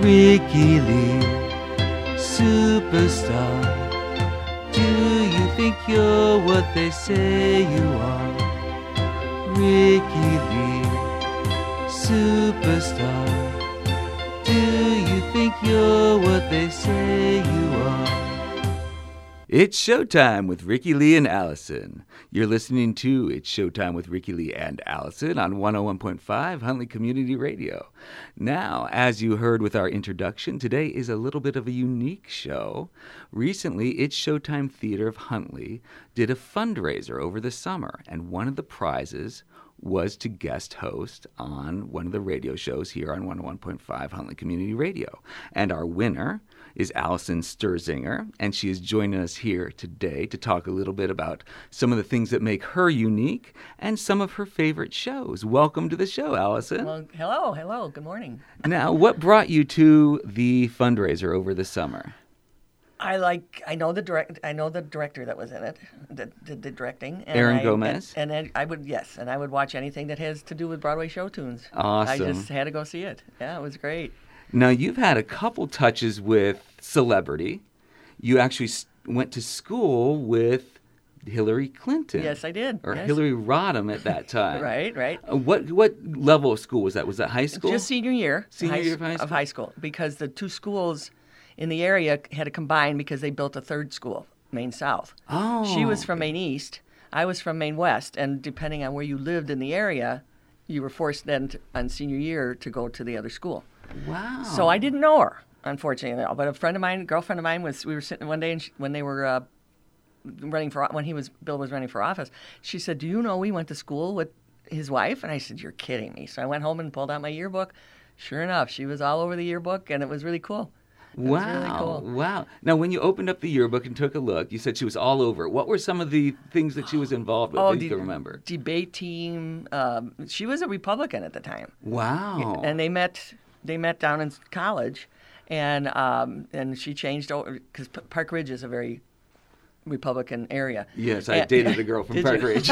Ricky Lee, superstar. Do you think you're what they say you are? Ricky Lee, superstar. Do you think you're what they say you are? It's Showtime with Ricky Lee and Allison. You're listening to It's Showtime with Ricky Lee and Allison on 101.5 Huntley Community Radio. Now, as you heard with our introduction, today is a little bit of a unique show. Recently, It's Showtime Theater of Huntley did a fundraiser over the summer, and one of the prizes was to guest host on one of the radio shows here on 101.5 Huntley Community Radio. And our winner is Allison Sturzinger, and she is joining us here today to talk a little bit about some of the things that make her unique and some of her favorite shows. Welcome to the show, Allison. Well, hello, good morning. Now, what brought you to the fundraiser over the summer? I know the director that was in it, that did the directing. And Aaron Gomez? And then I would watch anything that has to do with Broadway show tunes. Awesome. I just had to go see it. Yeah, it was great. Now, you've had a couple touches with celebrity. You actually went to school with Hillary Clinton. Yes, I did. Or yes. Hillary Rodham at that time. Right. What level of school was that? Was that high school? Just senior year. Senior year of high school. Because the two schools in the area had to combine because they built a third school, Maine South. Oh. She was from Maine East. I was from Maine West. And depending on where you lived in the area, you were forced then on senior year to go to the other school. Wow. So I didn't know her, unfortunately. But a girlfriend of mine, we were sitting one day and when they were Bill was running for office, she said, "Do you know we went to school with his wife?" And I said, "You're kidding me." So I went home and pulled out my yearbook. Sure enough, she was all over the yearbook, and it was really cool. Wow. Really cool. Wow. Now, when you opened up the yearbook and took a look, you said she was all over. What were some of the things that she was involved with that you can remember? Debate team. She was a Republican at the time. Wow. And they met down in college, and she changed over because Park Ridge is a very Republican area. Yes, I dated a girl from Park Ridge.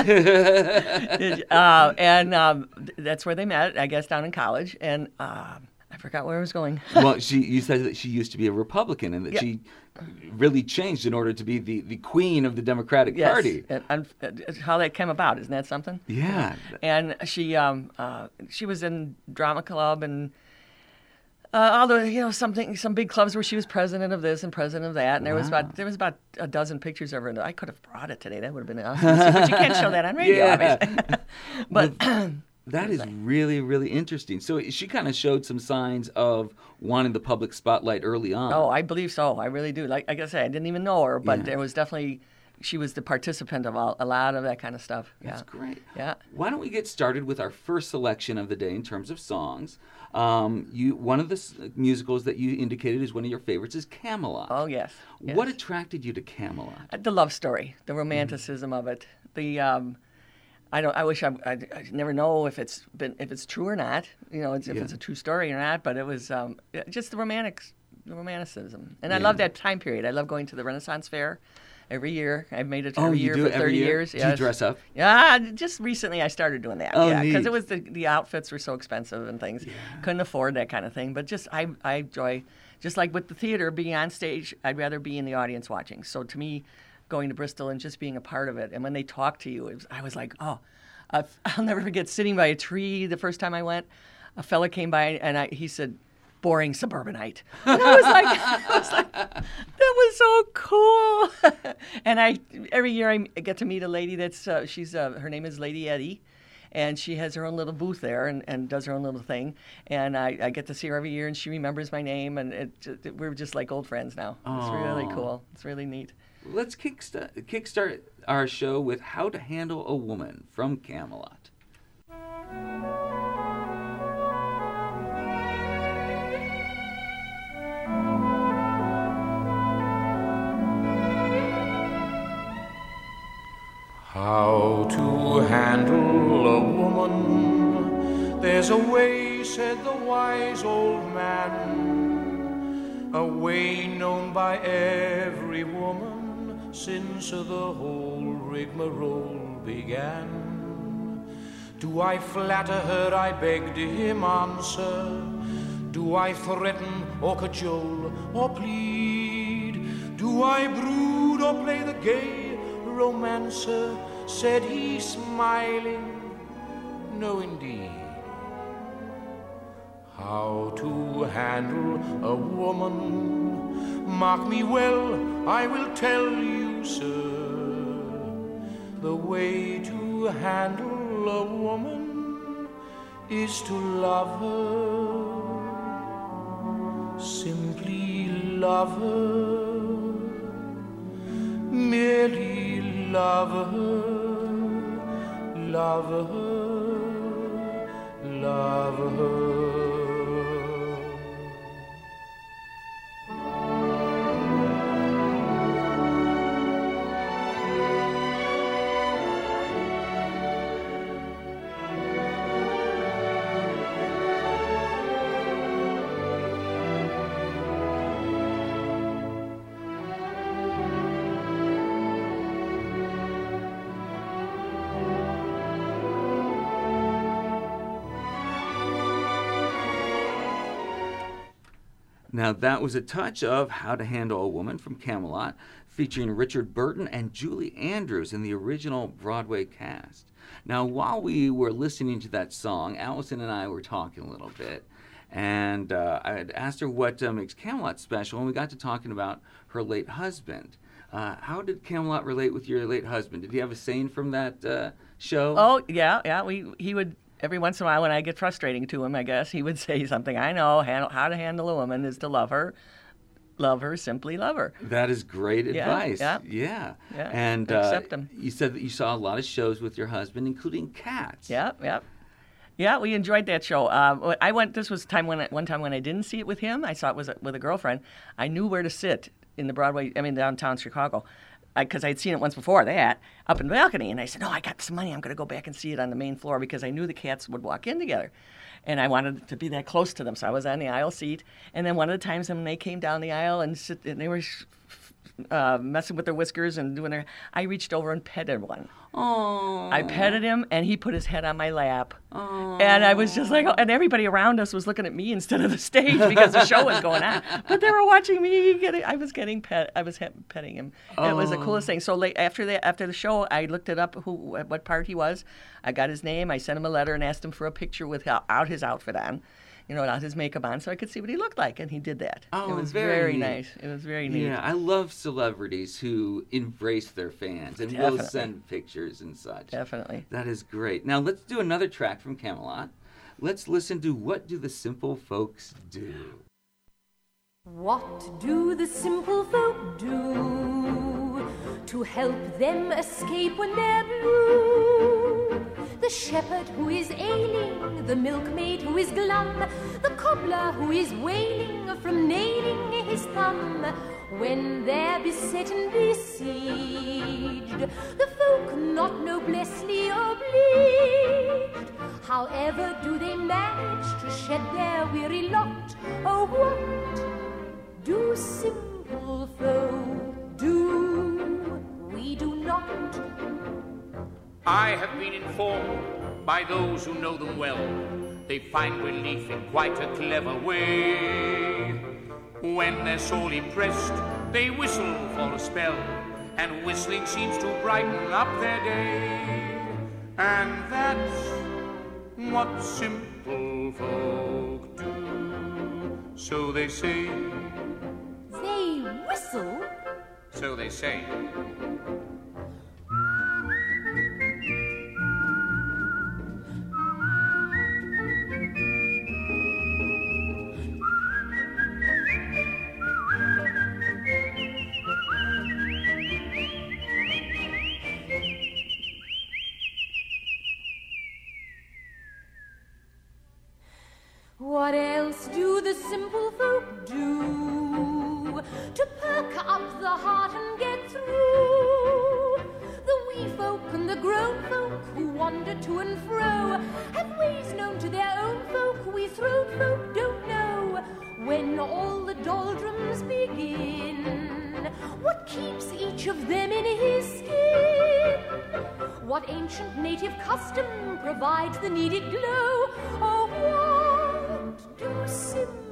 That's where they met, I guess, down in college. And I forgot where I was going. Well, you said that she used to be a Republican and that she really changed in order to be the queen of the Democratic Party. And how that came about, isn't that something? Yeah. And she was in drama club and all the some big clubs where she was president of this and president of that, and there was about a dozen pictures of her. I could have brought it today. That would have been awesome. But you can't show that on radio, obviously. But that is really, really interesting. So she kind of showed some signs of wanting the public spotlight early on. Oh, I believe so. I really do. Like I said, I didn't even know her, but there was definitely. She was the participant of a lot of that kind of stuff. That's great. Yeah. Why don't we get started with our first selection of the day in terms of songs? One of the musicals that you indicated is one of your favorites is Camelot. Oh, yes. What attracted you to Camelot? The love story, the romanticism of it. I wish I never know if it's true or not. If it's a true story or not. But it was just the romanticism, and I love that time period. I love going to the Renaissance Fair. Every year. I've made it every year for 30 years. Do you dress up? Yeah, just recently I started doing that. Oh, because it was the outfits were so expensive and things. Yeah. Couldn't afford that kind of thing. But just I enjoy, just like with the theater, being on stage, I'd rather be in the audience watching. So to me, going to Bristol and just being a part of it, and when they talk to you, I was like, oh, I'll never forget sitting by a tree the first time I went. A fella came by and he said, "Boring suburbanite." And I was like, that was so cool. And every year I get to meet a lady that's her name is Lady Eddie, and she has her own little booth there and does her own little thing. And I get to see her every year, and she remembers my name, and we're just like old friends now. It's really cool. It's really neat. Let's kickstart our show with "How to Handle a Woman" from Camelot. How to handle a woman? There's a way, said the wise old man, a way known by every woman since the whole rigmarole began. Do I flatter her? I begged him answer. Do I threaten or cajole or plead? Do I brood or play the gay romancer? Said he, smiling, no indeed. How to handle a woman? Mark me well, I will tell you, sir. The way to handle a woman is to love her, simply love her, merely love her, love her, love her. Now that was a touch of How to Handle a Woman from Camelot, featuring Richard Burton and Julie Andrews in the original Broadway cast. Now while we were listening to that song, Allison and I were talking a little bit, and I had asked her what makes Camelot special, and we got to talking about her late husband. How did Camelot relate with your late husband? Did he have a saying from that show? Oh, yeah. He would, every once in a while when I get frustrating to him, I guess, he would say something. I know, how to handle a woman is to love her, simply love her. That is great advice. Yeah. And accept him. You said that you saw a lot of shows with your husband, including Cats. Yep. Yeah, we enjoyed that show. This was one time when I didn't see it with him. I saw it with a girlfriend. I knew where to sit in the downtown Chicago, because I'd seen it once before that, up in the balcony. And I said, no, I got some money. I'm going to go back and see it on the main floor, because I knew the Cats would walk in together. And I wanted to be that close to them. So I was on the aisle seat. And then one of the times when they came down the aisle and they were messing with their whiskers and doing I reached over and petted one. Oh. I petted him, and he put his head on my lap. Oh. And I was just like, and everybody around us was looking at me instead of the stage, because the show was going on. But they were watching me I was petting him. Oh. It was the coolest thing. So after the show, I looked it up what part he was. I got his name. I sent him a letter and asked him for a picture without his outfit on. Without his makeup on, so I could see what he looked like, and he did that. Oh, it was very nice. It was very neat. Yeah, I love celebrities who embrace their fans and will send pictures and such. Definitely. That is great. Now let's do another track from Camelot. Let's listen to What Do the Simple Folks Do? What do the simple folk do to help them escape when they're blue? The shepherd who is ailing, the milkmaid who is glum, the cobbler who is wailing from nailing his thumb. When they're beset and besieged, the folk not noblessly obliged. However do they manage to shed their weary lot? Oh, what do simple folk do? We do not. I have been informed by those who know them well. They find relief in quite a clever way. When they're sorely pressed, they whistle for a spell, and whistling seems to brighten up their day. And that's what simple folk do. So they say. They whistle? So they say. What else do the simple folk do to perk up the heart and get through? The wee folk and the grown folk who wander to and fro have ways known to their own folk we throat folk don't know. When all the doldrums begin, what keeps each of them in his skin? What ancient native custom provides the needed glow? Oh, what do simple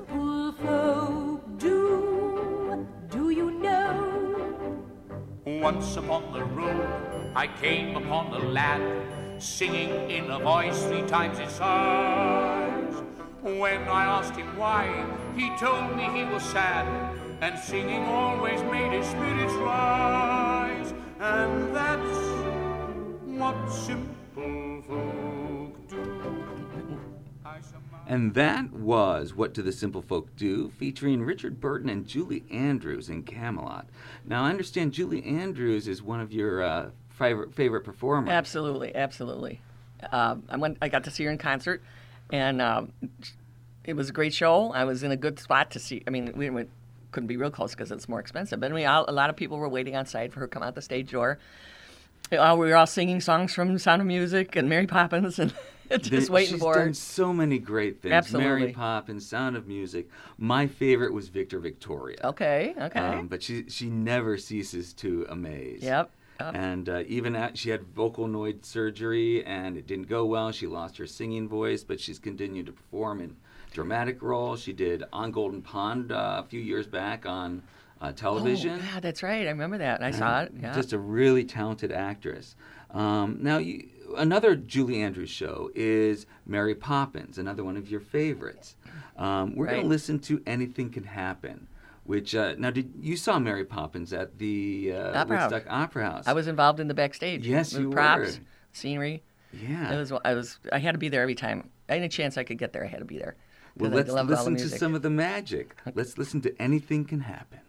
Once upon the road I came upon a lad singing in a voice 3 times his size. When I asked him why, he told me he was sad, and singing always made his spirits rise. And that's what simple folk do. And that was What Do the Simple Folk Do, featuring Richard Burton and Julie Andrews in Camelot. Now, I understand Julie Andrews is one of your favorite performers. Absolutely, absolutely. I got to see her in concert, and it was a great show. I was in a good spot to see. I mean, couldn't be real close because it's more expensive. But a lot of people were waiting outside for her to come out the stage door. We were all singing songs from Sound of Music and Mary Poppins, and just waiting for her. She's done so many great things. Absolutely. Mary Poppins, Sound of Music. My favorite was Victor Victoria. Okay. But she never ceases to amaze. Yep. And even she had vocal noid surgery, and it didn't go well. She lost her singing voice, but she's continued to perform in dramatic roles. She did On Golden Pond a few years back on television. Oh, yeah, that's right. I remember that. I saw it. Yeah. Just a really talented actress. Now, another Julie Andrews show is Mary Poppins, another one of your favorites. We're going to listen to Anything Can Happen, which, now, you saw Mary Poppins at the Woodstock Opera House. I was involved in the backstage. Yes, you props, were. Scenery. Yeah. I had to be there every time. Any chance I could get there, I had to be there. Well, let's listen to some of the magic. Let's listen to Anything Can Happen.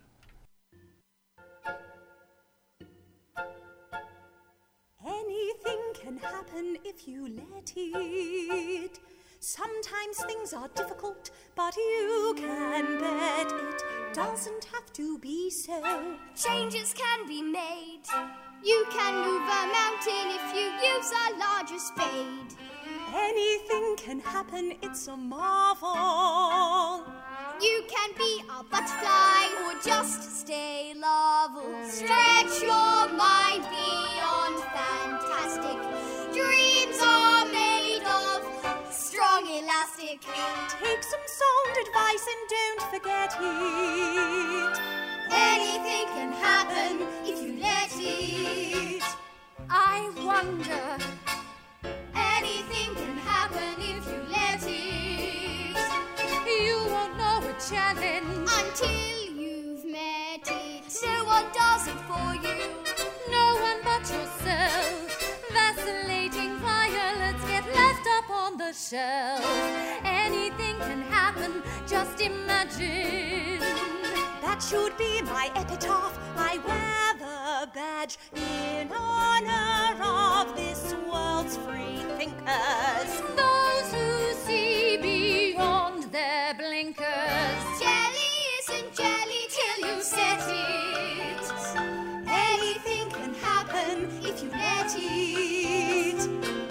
Anything can happen if you let it. Sometimes things are difficult, but you can bet it doesn't have to be so. Changes can be made. You can move a mountain if you use a larger spade. Anything can happen, it's a marvel. You can be a butterfly or just stay larval. Stretch your mind beyond fantastic. Dreams are made of strong elastic. Take some sound advice and don't forget it. Anything can happen if you let it. I wonder. Anything can happen if you let it. You won't know a challenge until you've met it. No one does it for you. No one but yourself. Vacillating violets get left up on the shelf. Anything can happen, just imagine. That should be my epitaph. I wear the badge in honor of this world's free thinkers. Those who see beyond their blinkers. Jelly isn't jelly till you set it. Anything can happen if you let it.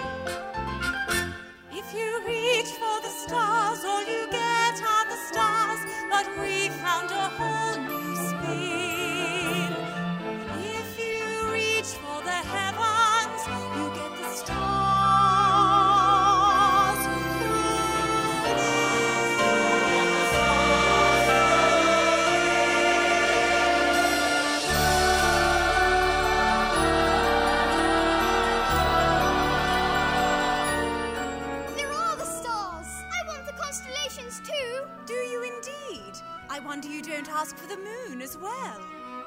If you reach for the stars, all you get are the stars. But we found a whole new spin. If you reach for the heavens, you get the stars. They're all the stars. I want the constellations too. Do you indeed? I wonder you don't ask for the moon as well.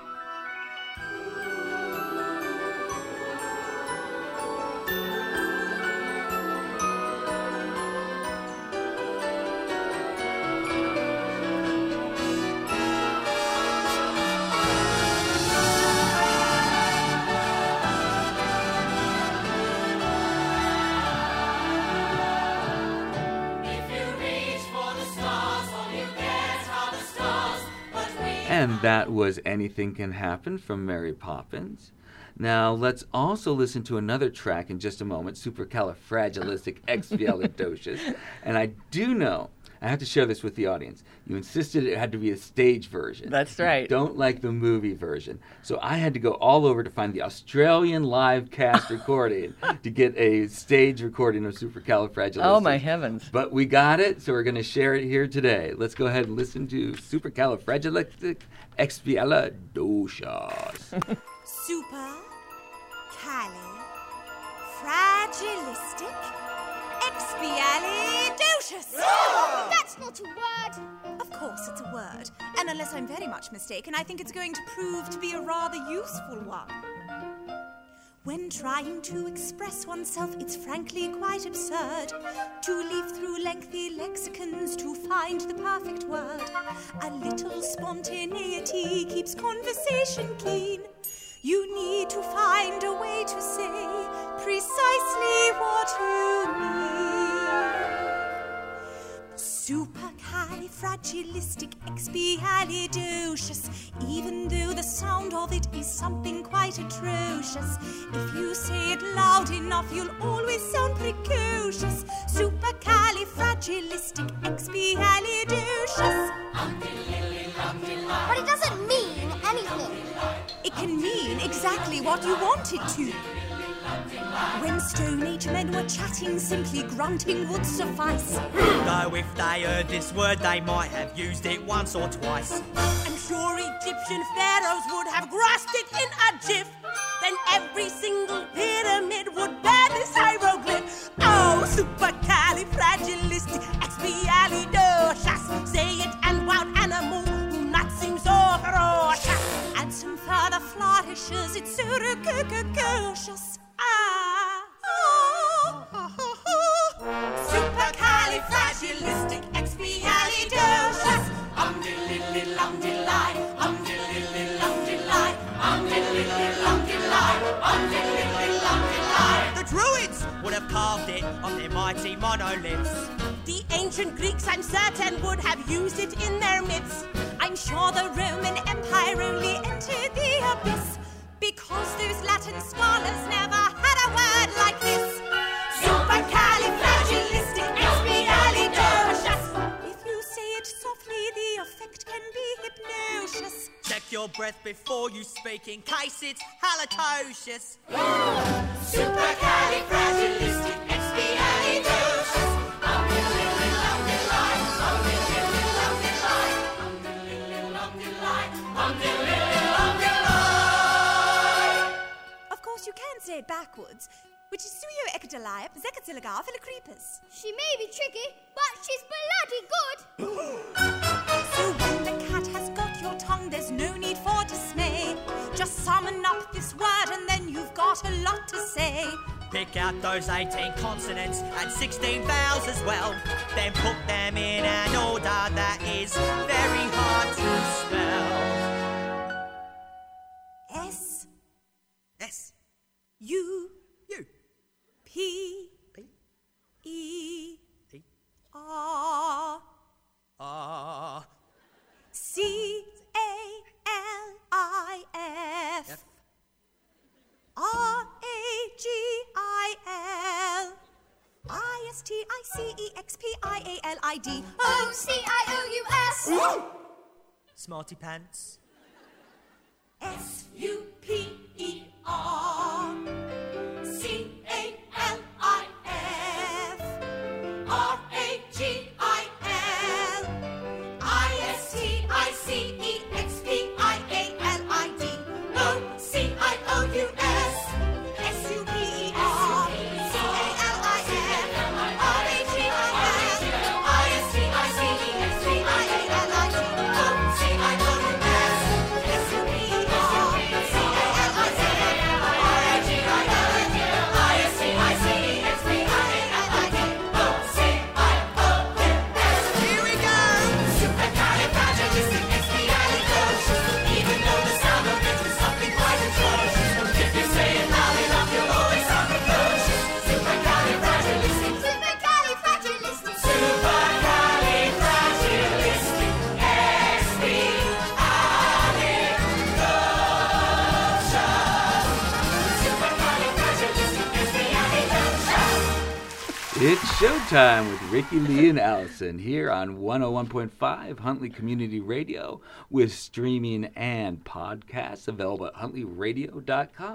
And that was Anything Can Happen from Mary Poppins. Now, let's also listen to another track in just a moment, Supercalifragilisticexpialidocious. And I do know, I have to share this with the audience, you insisted it had to be a stage version. That's right. You don't like the movie version. So I had to go all over to find the Australian live cast recording to get a stage recording of Supercalifragilistic. Oh, my heavens. But we got it, so we're going to share it here today. Let's go ahead and listen to Supercalifragilisticexpialidocious. Supercalifragilisticexpialidocious. That's not a word. Of course it's a word, and unless I'm very much mistaken, I think it's going to prove to be a rather useful one. When trying to express oneself, it's frankly quite absurd to leaf through lengthy lexicons to find the perfect word. A little spontaneity keeps conversation keen. You need to find a way to say precisely what you mean. Supercalifragilisticexpialidocious, even though the sound of it is something quite atrocious. If you say it loud enough, you'll always sound precocious. Supercalifragilisticexpialidocious. But it doesn't mean anything. It can mean exactly what you want it to. When Stone Age men were chatting, simply grunting would suffice. Though if they heard this word, they might have used it once or twice. I'm sure Egyptian pharaohs would have grasped it in a jiff. Then every single pyramid would bear this hieroglyph. Oh, supercalifragilisticexpialidocious. Say it and wild animal will not seem so ferocious. Add some further flourishes, it's pseudocococious. Supercalifragilisticexpialidocious. Um-de-lilly-lum-de-lie, um-de-lilly-lum-de-lie, um-de-lilly-lum-de-lie, um-de-lilly-lum-de-lie. The Druids would have carved it on their mighty monoliths. The ancient Greeks, I'm certain, would have used it in their myths. I'm sure the Roman Empire only entered the abyss because those Latin scholars never had a word like this. Supercalifragilisticexpialidocious. If you say it softly, the effect can be hypnosis. Check your breath before you speak in case it's halitosis. Supercalifragilisticexpialidocious. Of course, you can say it backwards, which is suio-ecodoliop, zecatziligar, philocrepus. She may be tricky, but she's bloody good. So when the cat has got your tongue, there's no need for dismay. Just summon up this word and then you've got a lot to say. Pick out those 18 consonants and 16 vowels as well. Then put them in an order that is very hard to spell. S S U U P P E E R R C A L I F F R A G I L I S T I C E X P I A L I D O-C-I-O-U-S. Smarty Pants. S U P E R C A L I F R A G I L I S T I C E X P I A L I D O-C-I-O-U-S S U P E R C A L I F R A G I L I S T I C E X P I A L I D O-C-I-O-U-S S U P E R C A L I F R A G I L I S T I C E X P I A L I D O-C-I-O-U-S. Here we go! Supercalifragilisticexpialidocious. Even though the sound of it is something quite atrocious, if you say it loud enough, you'll always sound precocious. Supercalifragilistic. Supercalifragilistic. It's showtime with Ricky Lee and Allison here on 101.5 Huntley Community Radio with streaming and podcasts available at huntleyradio.com.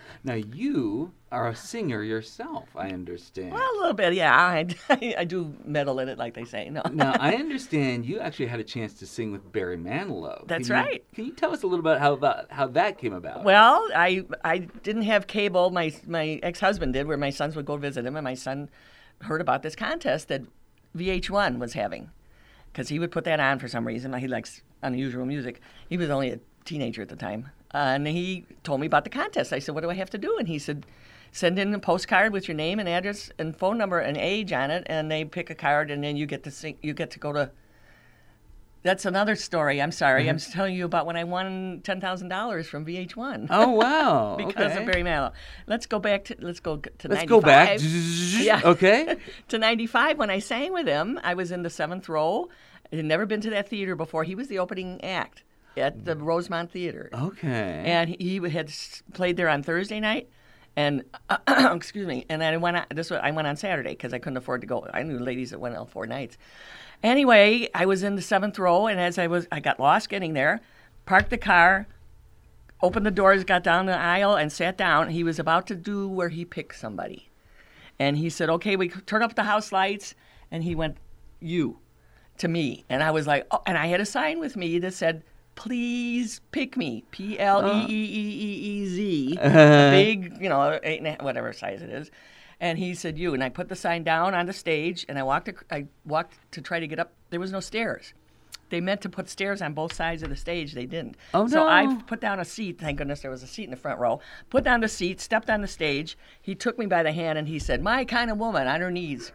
Now, you are a singer yourself, I understand. Well, a little bit, yeah. I do meddle in it, like they say. No. Now, I understand you actually had a chance to sing with Barry Manilow. That's right. Can you tell us a little bit about how that came about? Well, I didn't have cable. My ex-husband did, where my sons would go visit him, and my son heard about this contest that VH1 was having, because he would put that on for some reason. He likes unusual music. He was only a teenager at the time. And he told me about the contest. I said, what do I have to do? And he said, send in a postcard with your name and address and phone number and age on it, and they pick a card, and then you get to sing. You get to go to. That's another story. I'm sorry. I'm telling you about when I won $10,000 from VH1. Oh wow! Because of Barry Manilow. Let's go back to. Let's go to 95. Go back. Yeah. Okay. To 95 when I sang with him. I was in the 7th row. I had never been to that theater before. He was the opening act at the Rosemont Theater. Okay. And he had played there on Thursday night, and excuse me. And I went on Saturday because I couldn't afford to go. I knew ladies that went all 4 nights. Anyway, I was in the 7th row, and as I got lost getting there, parked the car, opened the doors, got down the aisle, and sat down. He was about to do where he picked somebody, and he said, "Okay, we turn up the house lights," and he went, "You," to me, and I was like, "Oh," and I had a sign with me that said, "Please pick me," Pleeeeeez, a big, 8.5, whatever size it is. And he said, "You." And I put the sign down on the stage, and I walked to try to get up. There was no stairs. They meant to put stairs on both sides of the stage. They didn't. Oh, no. So I put down a seat. Thank goodness there was a seat in the front row. Put down the seat, stepped on the stage. He took me by the hand, and he said, "My kind of woman," on her knees.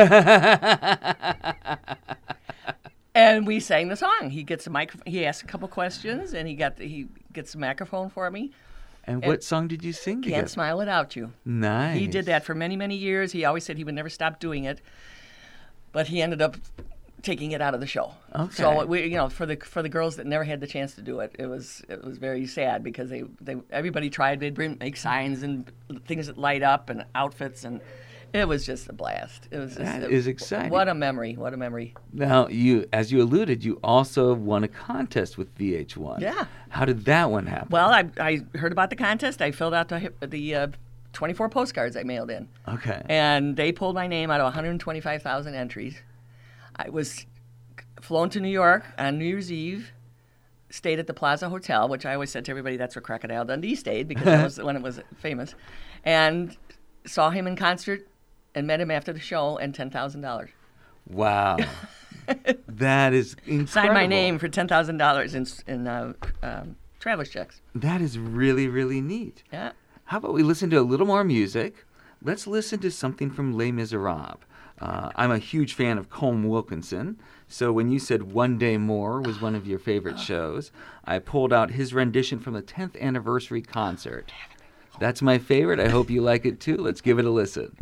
And we sang the song. He gets a microphone. He asked a couple questions, and he gets a microphone for me. And what song did you sing together? "Can't Smile Without You." Nice. He did that for many, many years. He always said he would never stop doing it, but he ended up taking it out of the show. Okay. So for the girls that never had the chance to do it, it was very sad because they everybody tried. They'd make signs and things that light up and outfits, and it was just a blast. It was That is exciting. What a memory! What a memory! Now, as you alluded, you also won a contest with VH1. Yeah. How did that one happen? Well, I heard about the contest. I filled out the 24 postcards I mailed in. Okay. And they pulled my name out of 125,000 entries. I was flown to New York on New Year's Eve, stayed at the Plaza Hotel, which I always said to everybody that's where Crocodile Dundee stayed because that was when it was famous, and saw him in concert and met him after the show and $10,000. Wow. That is incredible. Signed my name for $10,000 in traveler's checks. That is really, really neat. Yeah. How about we listen to a little more music? Let's listen to something from Les Miserables. I'm a huge fan of Colm Wilkinson, so when you said One Day More was one of your favorite shows, I pulled out his rendition from the 10th anniversary concert. That's my favorite. I hope you like it too. Let's give it a listen.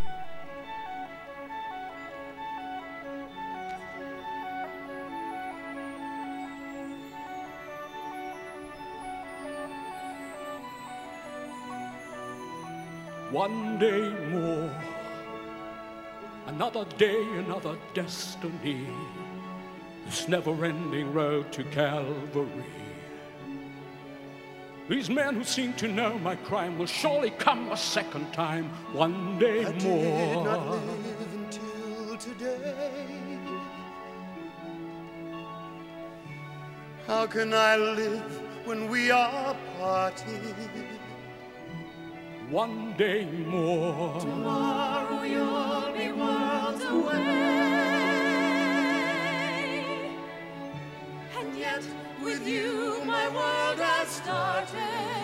One day more, another day, another destiny, this never-ending road to Calvary. These men who seem to know my crime will surely come a second time, one day more. I did not live until today. How can I live when we are parted? One day more. Tomorrow you'll be worlds away, and yet with you my world has started.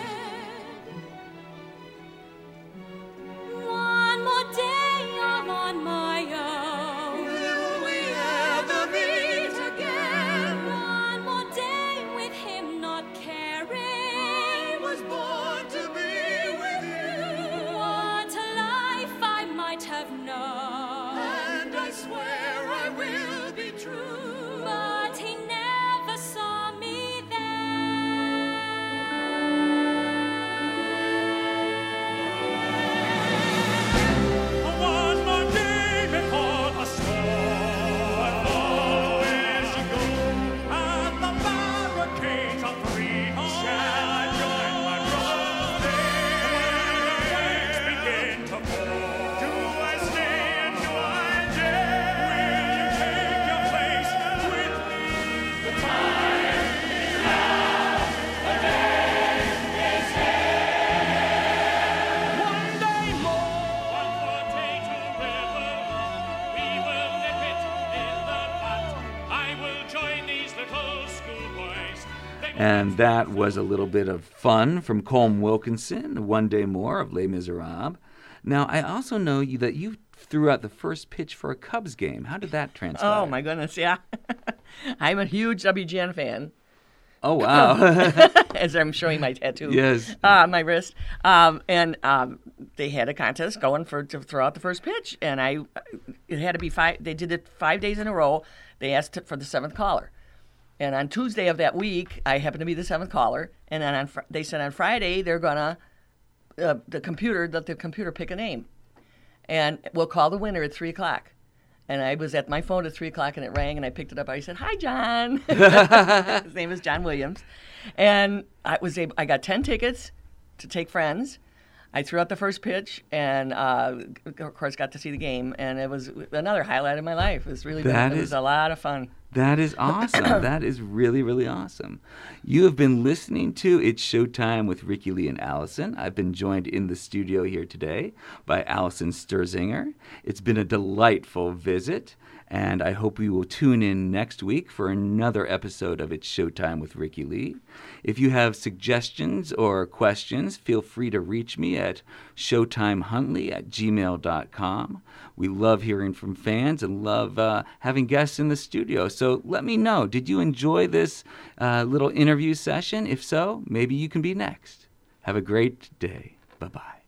One more day I'm on my own. Will we ever meet again? One more day with him not caring. I was born to be. What a life I might have known, And I swear I will be true. but he never saw me then. And that was a little bit of fun from Colm Wilkinson, One Day More of Les Miserables. Now, I also know that you threw out the first pitch for a Cubs game. How did that transpire? Oh, my goodness, yeah. I'm a huge WGN fan. Oh, wow. As I'm showing my tattoo. Yes. My wrist. And they had a contest going to throw out the first pitch. And it had to be they did it 5 days in a row. They asked for the seventh caller. And on Tuesday of that week, I happened to be the seventh caller. And then they said on Friday, they're going to, let the computer pick a name. And we'll call the winner at 3 o'clock. And I was at my phone at 3 o'clock, and it rang, and I picked it up. I said, "Hi, John." His name is John Williams. And I got 10 tickets to take friends. I threw out the first pitch, and of course, got to see the game. And it was another highlight of my life. It was really good. It was a lot of fun. That is awesome. That is really, really awesome. You have been listening to It's Showtime with Ricky Lee and Allison. I've been joined in the studio here today by Allison Sturzinger. It's been a delightful visit, and I hope you will tune in next week for another episode of It's Showtime with Ricky Lee. If you have suggestions or questions, feel free to reach me at showtimehuntley@gmail.com. We love hearing from fans and love having guests in the studio. So let me know, did you enjoy this little interview session? If so, maybe you can be next. Have a great day. Bye-bye.